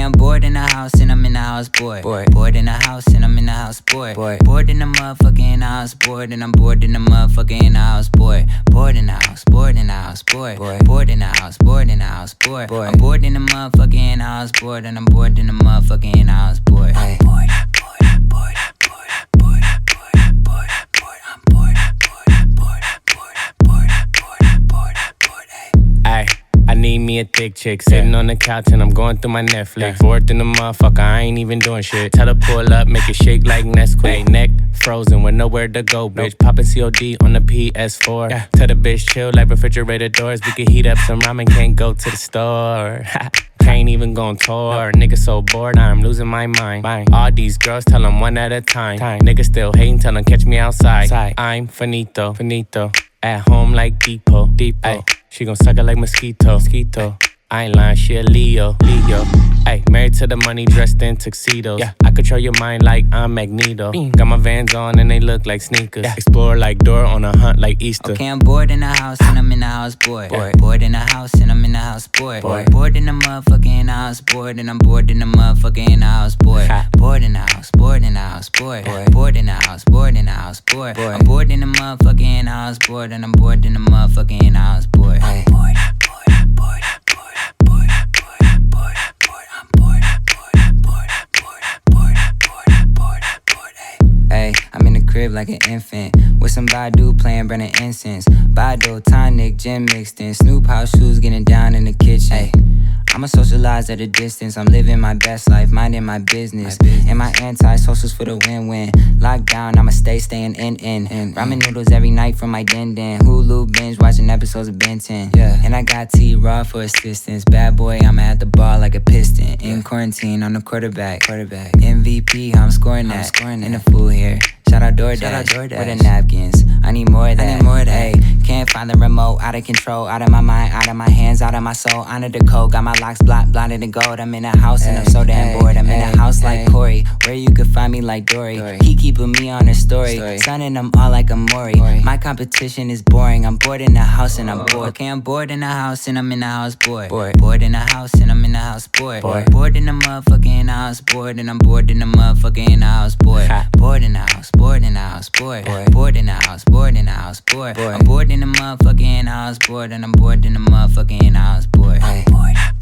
I'm bored in the house and I'm in the house bored. Bored in the house and I'm in the house bored. Bored in the motherfucking house bored and I'm bored in the motherfucking house bored. Bored in the house, bored in the house bored. Bored in the house, bored in the house bored. I'm bored in the motherfucking house bored and I'm bored in the motherfucking house bored. I'm bored, bored, bored, bored, bored, bored, bored, bored. I'm bored, bored, bored, bored, bored, bored, bored. Ay, I need me a thick chick sitting on the couch and I'm going through my Netflix. Bored in the motherfucker, I ain't even doing shit. Tell her pull up, make it shake like Nesquik. Neck frozen with nowhere to go, bitch. Poppin' COD on the PS4. Tell the bitch chill like refrigerator doors. We can heat up some ramen, can't go to the store. Can't even go on tour. Nigga so bored, I'm losing my mind. All these girls tell them one at a time. Nigga still hating, tell them catch me outside. I'm finito, finito. At home like Depot. Ay, she gon' suck it like mosquito. I ain't lying, she a Leo. Ay, married to the money, dressed in tuxedos. I control your mind like I'm Magneto. Got my Vans on and they look like sneakers. Explore like Dora on a hunt like Easter. Okay, I'm bored in the house and I'm in the house bored. Bored in the house and I'm in the house bored. Bored in the motherfucking house bored and I'm bored in the motherfucking house bored. Bored in the house, bored in the house bored. Bored in the house, bored in the house bored. I'm bored in the motherfucking house bored and I'm bored in the motherfucking house bored. I'm bored, bored, bored. Ay, I'm in the crib like an infant with some Badu playing burning incense. Badu, tonic, gin mixed in. Snoop house shoes getting down in the kitchen. Ay, I'ma socialize at a distance. I'm living my best life, minding my business. And my anti-socials for the win-win. Lockdown, I'ma staying in. Ramen noodles every night from my den. Hulu binge watching episodes of Ben 10. And I got T-Raw for assistance. Bad boy, I'm at the bar like a piston. In quarantine, I'm the quarterback. MVP, how I'm scoring that. In the food here. Shout out DoorDash, with the napkins. I need more of that. Ay, can't find the remote, out of control, out of my mind, out of my hands, out of my soul. Under the code, got my locks blinded in gold. I'm in a house and I'm so damn bored. I'm in a house like Corey, where you could find me like Dory. He keeping me on her story, sunning them all like a Maury. My competition is boring. I'm bored in the house and I'm bored. Okay, I'm bored in the house and I'm in the house bored. Bored in the house and I'm in the house bored. Bored in the motherfucking house bored and I'm bored in the motherfucking house bored. Bored in the house. Bored in the house, bored. Bored in the house, bored in the house, bored. I'm bored in the motherfucking house, bored, and I'm bored in the motherfucking house, bored. I'm bored.